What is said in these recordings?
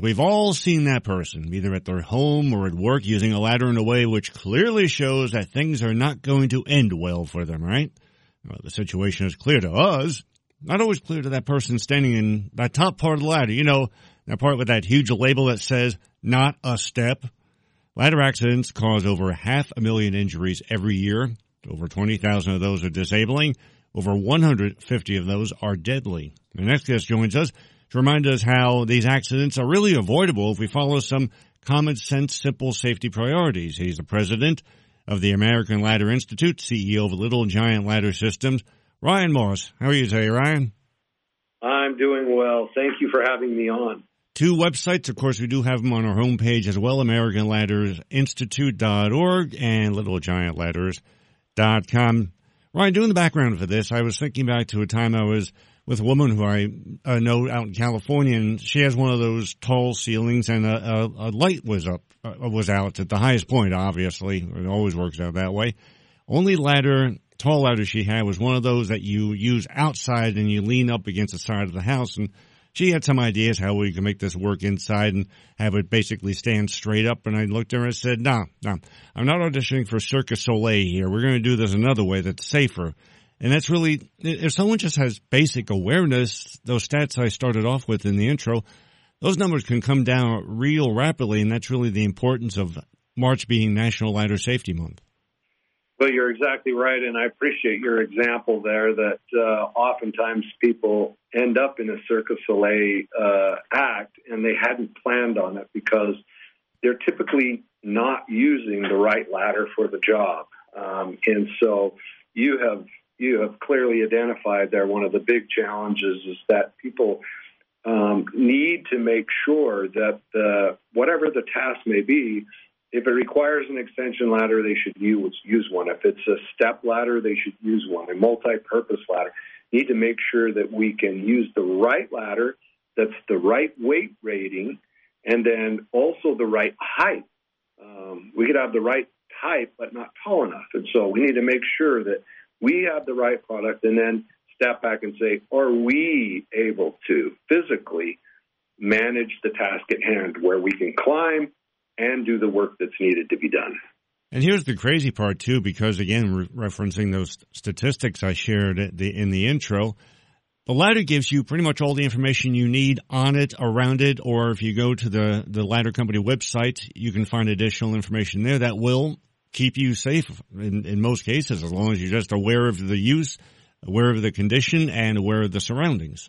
We've all seen that person, either at their home or at work, using a ladder in a way which clearly shows that things are not going to end well for them, right? Well, the situation is clear to us, not always clear to that person standing in that top part of the ladder. You know, that part with that huge label that says, not a step. Ladder accidents cause over 500,000 injuries every year. Over 20,000 of those are disabling. Over 150 of those are deadly. The next guest joins us to remind us how these accidents are really avoidable if we follow some common sense, simple safety priorities. He's the president of the American Ladder Institute, CEO of Little Giant Ladder Systems. Ryan Moss, how are you today, Ryan? I'm doing well. Thank you for having me on. 2 websites, of course, we do have them on our homepage as well, AmericanLaddersInstitute.org and LittleGiantLadders.com. Ryan, doing the background for this, I was thinking back to a time I was with a woman who I know out in California, and she has one of those tall ceilings, and a light was out at the highest point, obviously. It always works out that way. Only tall ladder she had was one of those that you use outside and you lean up against the side of the house, and she had some ideas how we could make this work inside and have it basically stand straight up. And I looked at her and said, no, I'm not auditioning for Cirque du Soleil here. We're going to do this another way that's safer. And that's really, if someone just has basic awareness, those stats I started off with in the intro, those numbers can come down real rapidly. And that's really the importance of March being National Ladder Safety Month. Well, you're exactly right, and I appreciate your example there that oftentimes people end up in a Cirque du Soleil act, and they hadn't planned on it because they're typically not using the right ladder for the job. And so you have clearly identified there one of the big challenges is that people need to make sure that whatever the task may be, if it requires an extension ladder, they should use one. If it's a step ladder, they should use one. A multi-purpose ladder. Need to make sure that we can use the right ladder that's the right weight rating and then also the right height. We could have the right type but not tall enough. And so we need to make sure that we have the right product and then step back and say, are we able to physically manage the task at hand where we can climb and do the work that's needed to be done. And here's the crazy part, too, because, again, referencing those statistics I shared in the intro, the ladder gives you pretty much all the information you need on it, around it, or if you go to the ladder company website, you can find additional information there that will keep you safe in most cases, as long as you're just aware of the use, aware of the condition, and aware of the surroundings.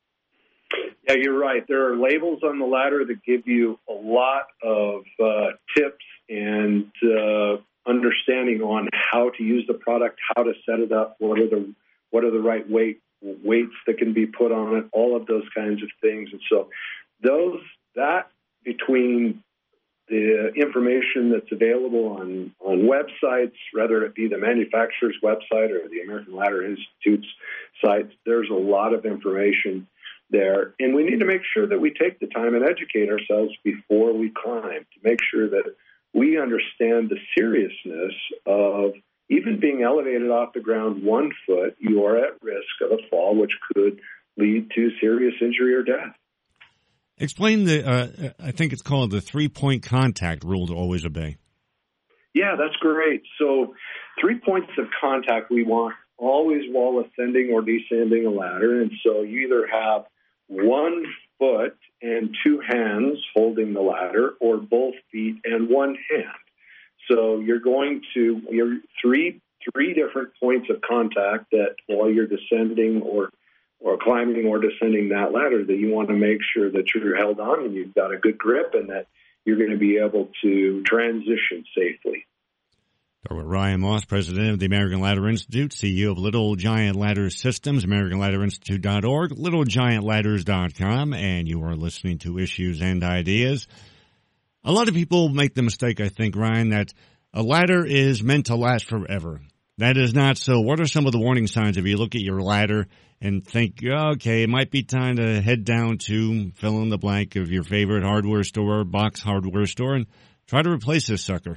Yeah, you're right. There are labels on the ladder that give you a lot of tips and understanding on how to use the product, how to set it up, what are the right weights that can be put on it, all of those kinds of things. And so that between the information that's available on websites, whether it be the manufacturer's website or the American Ladder Institute's site, there's a lot of information there. And we need to make sure that we take the time and educate ourselves before we climb to make sure that we understand the seriousness of even being elevated off the ground 1 foot, you are at risk of a fall, which could lead to serious injury or death. Explain I think it's called the 3-point contact rule to always obey. Yeah, that's great. So 3 points of contact we want always while ascending or descending a ladder. And so you either have 1 foot and 2 hands holding the ladder, or both feet and 1 hand. So you're three different points of contact that while you're descending or climbing or descending that ladder, that you want to make sure that you're held on and you've got a good grip and that you're going to be able to transition safely. Dr. Ryan Moss, president of the American Ladder Institute, CEO of Little Giant Ladder Systems, AmericanLadderInstitute.org, LittleGiantLadders.com, and you are listening to Issues and Ideas. A lot of people make the mistake, I think, Ryan, that a ladder is meant to last forever. That is not so. What are some of the warning signs if you look at your ladder and think, okay, it might be time to head down to fill in the blank of your favorite hardware store, box hardware store, and try to replace this sucker?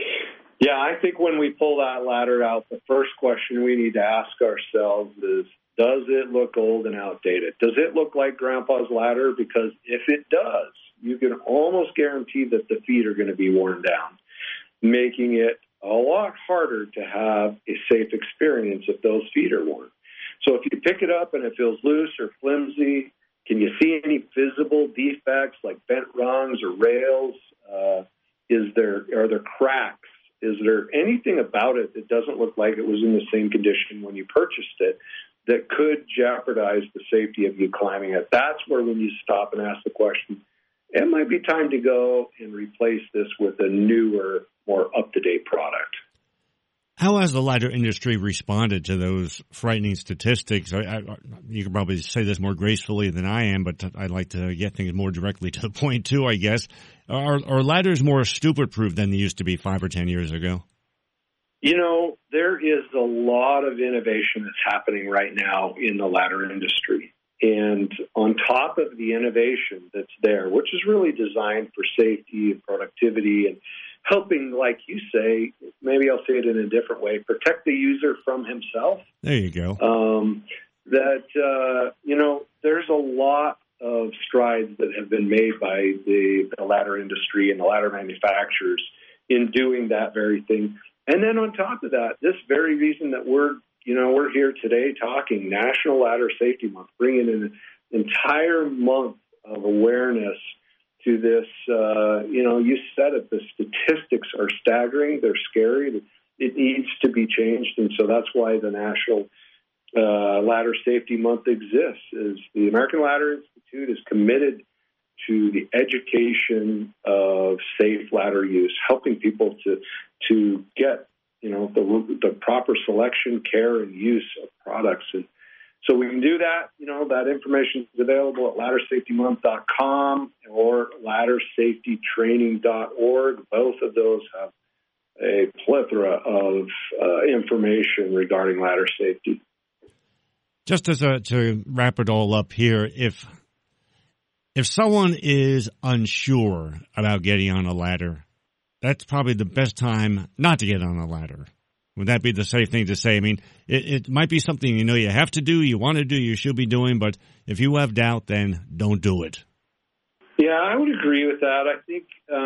Yeah, I think when we pull that ladder out, the first question we need to ask ourselves is, Does it look old and outdated? Does it look like Grandpa's ladder? Because if it does, you can almost guarantee that the feet are going to be worn down, making it a lot harder to have a safe experience if those feet are worn. So if you pick it up and it feels loose or flimsy, can you see any visible defects like bent rungs or rails? Are there cracks? Is there anything about it that doesn't look like it was in the same condition when you purchased it that could jeopardize the safety of you climbing it? That's where when you stop and ask the question, it might be time to go and replace this with a newer, more up-to-date product. How has the ladder industry responded to those frightening statistics? You could probably say this more gracefully than I am, but I'd like to get things more directly to the point, too, I guess. Are ladders more stupid-proof than they used to be 5 or 10 years ago? You know, there is a lot of innovation that's happening right now in the ladder industry. And on top of the innovation that's there, which is really designed for safety and productivity and helping, like you say, maybe I'll say it in a different way, protect the user from himself. There you go. There's a lot of strides that have been made by the ladder industry and the ladder manufacturers in doing that very thing. And then on top of that, this very reason that we're here today talking National Ladder Safety Month, bringing in an entire month of awareness to this. You said it, the statistics are staggering. They're scary. It needs to be changed. And so that's why the National Ladder Safety Month exists. Is the American Ladder Institute is committed to the education of safe ladder use, helping people to get the proper selection, care, and use of products. And so we can do that. That information is available at laddersafetymonth.com or laddersafetytraining.org. Both of those have a plethora of information regarding ladder safety. Just to wrap it all up here, if someone is unsure about getting on a ladder, that's probably the best time not to get on a ladder. Would that be the safe thing to say? I mean, it might be something you have to do, you want to do, you should be doing, but if you have doubt, then don't do it. Yeah, I would agree with that. I think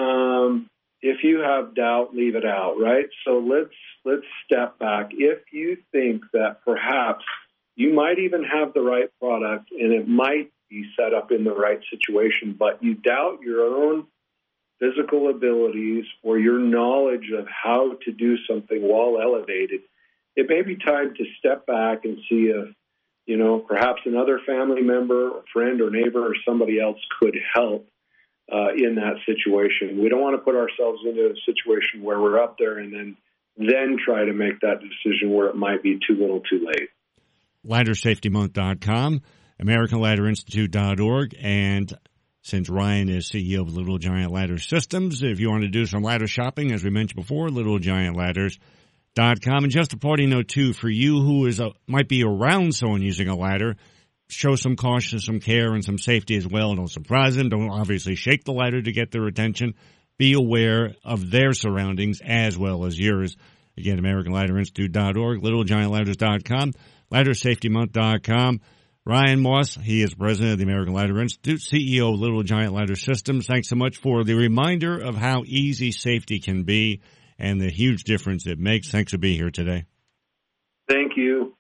if you have doubt, leave it out, right? So let's step back. If you think that perhaps you might even have the right product and it might be set up in the right situation, but you doubt your own physical abilities or your knowledge of how to do something while elevated, it may be time to step back and see if, perhaps another family member or friend or neighbor or somebody else could help in that situation. We don't want to put ourselves into a situation where we're up there and then try to make that decision where it might be too little too late. LadderSafetyMonth.com, AmericanLadderInstitute.org, and since Ryan is CEO of Little Giant Ladder Systems, if you want to do some ladder shopping, as we mentioned before, LittleGiantLadders.com. And just a parting note, too, for you who might be around someone using a ladder, show some caution, some care, and some safety as well. Don't surprise them. Don't obviously shake the ladder to get their attention. Be aware of their surroundings as well as yours. Again, AmericanLadderInstitute.org, LittleGiantLadders.com, LadderSafetyMonth.com. Ryan Moss, he is president of the American Ladder Institute, CEO of Little Giant Ladder Systems. Thanks so much for the reminder of how easy safety can be and the huge difference it makes. Thanks for being here today. Thank you.